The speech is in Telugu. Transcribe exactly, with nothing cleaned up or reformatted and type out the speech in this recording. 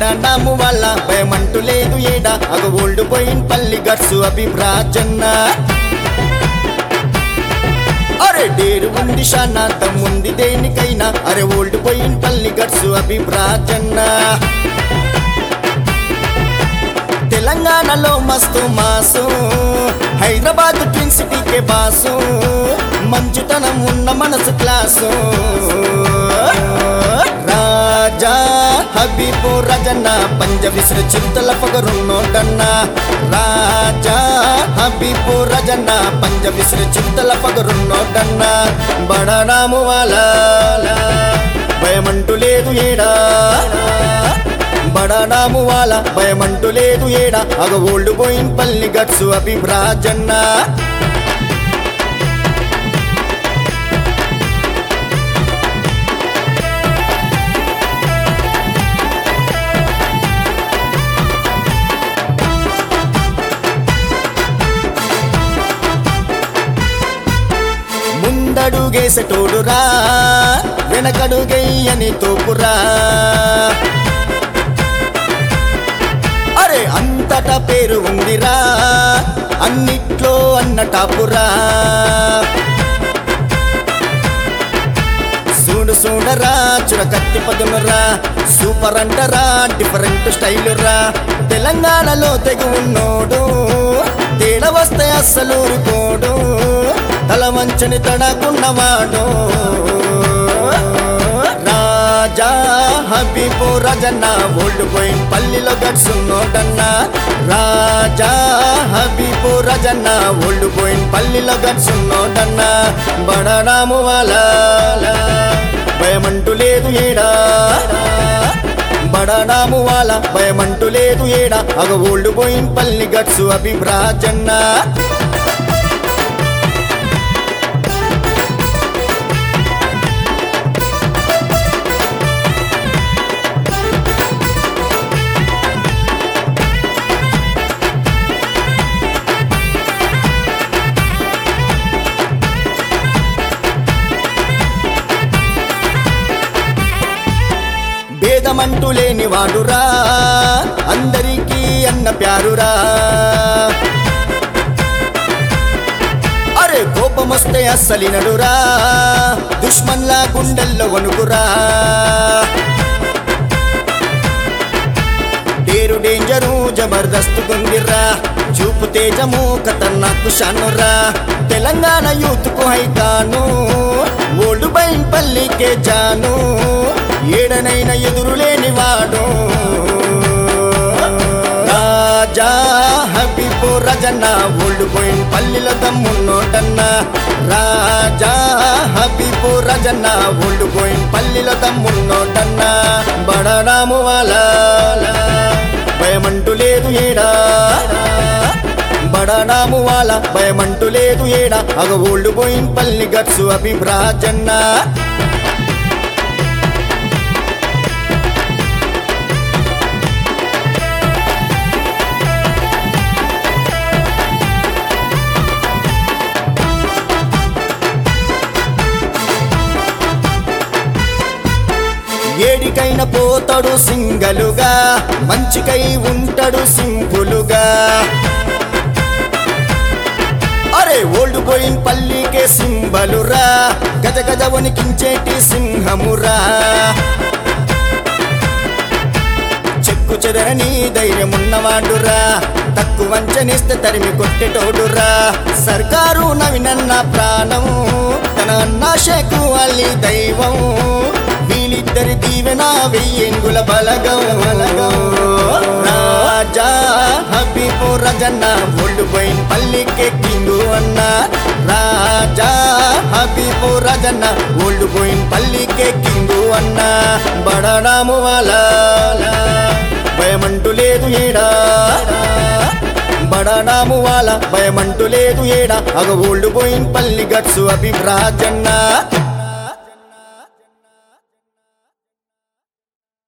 బడానాము వాళ్ళ భయమంటూ లేదు ఏడా అగ ఓల్డ్ పోయిన్ పల్లి గట్సు అభిప్రాజన్న అరే డేరు ఉంది శానాంతం ఉంది దేనికైనా అరే ఓల్డ్ పోయిన్ పల్లి గట్సు అభిప్రాజన్న తెలంగాణలో మస్తు మాసు హైదరాబాద్ ట్విన్ సిటీకే బాసు మంచుతనం ఉన్న మనసు క్లాసు రాజా హబీబు రజన్న పంజ విసిరి చింతల పగరున్నోడన్న రాజా హబీబు రజన్న పంజ విసిరి చింతల పగరున్నోడన్న బడానాము వాళ్ళ భయమంటూ లేదు ఏడా బడానాము వాళ్ళ భయమంటూ లేదు ఏడా అగ ఓల్డ్ పోయిన్ పల్లి గట్సు అభిప్రాజన్న ముందడుగేసటోడురా వెనకడుగయ్యని తోపురా అరే అంతటా పేరు ఉందిరా అన్నిట్లో అన్నటాపురా చూడు చూడరా చురకత్తి పదునురా సూపర్ అంటరా డిఫరెంట్ స్టైల్ రా తెలంగాణలో తెగు ఉన్నోడు తేడా వస్తే అస్సలు ఊరుకోడు తల మంచని తడకున్నవాడు రాజా హబీబు రజన్న ఓల్డ్ పోయిన్ పల్లిలో గట్సున్నోడన్న రాజా హబీబు రజన్న ఓల్డ్ పోయిన్ పల్లిలో గట్సున్నోడన్న బడానాము వాళ్ళ భయమంటూ లేదు ఏడా బడానాము వాళ్ళ భయమంటూ లేదు ఏడా అగ ఓల్డ్ పోయిన్ పల్లి గట్సు అభిప్రాజన్న భేదమంటూ లేని వాడురా అందరికీ అన్న ప్యారురా అరే కోపమొస్తే అస్సలినడురా దుష్మన్లా గుండెల్లో వణుకురా డేరు డేంజరు జబర్దస్తు గుందిర్రా చూపు తేజము ఖతర్నాకు షానురా తెలంగాణ యూత్ కు హైకాను ఓల్డ్ పోయిన్ పల్లికే జాను ఏడనైన ఎదురులేని వాడు రాజా హబీబు రజన్న ఓల్డ్ పోయిన్ పల్లిలో దమ్మున్నోడన్న రాజా హబీబు రజన్న ఓల్డ్ పోయిన్ పల్లిలో దమ్మున్నోడన్న బడానాము వాళ్ళ భయమంటూ లేదు ఏడా బడానాము వాళ్ళ భయమంటూ లేదు ఏడా అగ ఓల్డ్ పోయిన్ పల్లి గట్సు అభిప్రాజన్న ఏడికైన పోతాడు సింగలుగా మంచికై ఉంటాడు సింపులుగా అరే ఓల్డ్ పోయిన్ పల్లికే సింబలురా గజ గజ వణికించేటి సింహమురా చెక్కు చెదరని ధైర్యమున్నవాడురా తక్కువ వంచనిస్తే తరిమి కొట్టేటోడురా సర్కారు నవినన్న ప్రాణం తన అన్న షేకు అల్లి దైవం వీళ్ళిద్దరి దీవెన వెయ్యేంగుల బలగం రాజా హబీబు రజన్న ఓల్డ్ పోయిన్ పల్లికే కింగు అన్న రాజా హబీబు రజన్న ఓల్డ్ పోయిన్ పల్లికే కింగు అన్న బడానాము వాళ్ళ భయమంటూ లేదు ఏడా బడానాము వాళ్ళ భయమంటూ లేదు ఏడా అగ ఓల్డ్ పోయిన్ పల్లి గట్సు అభిప్రాజన్న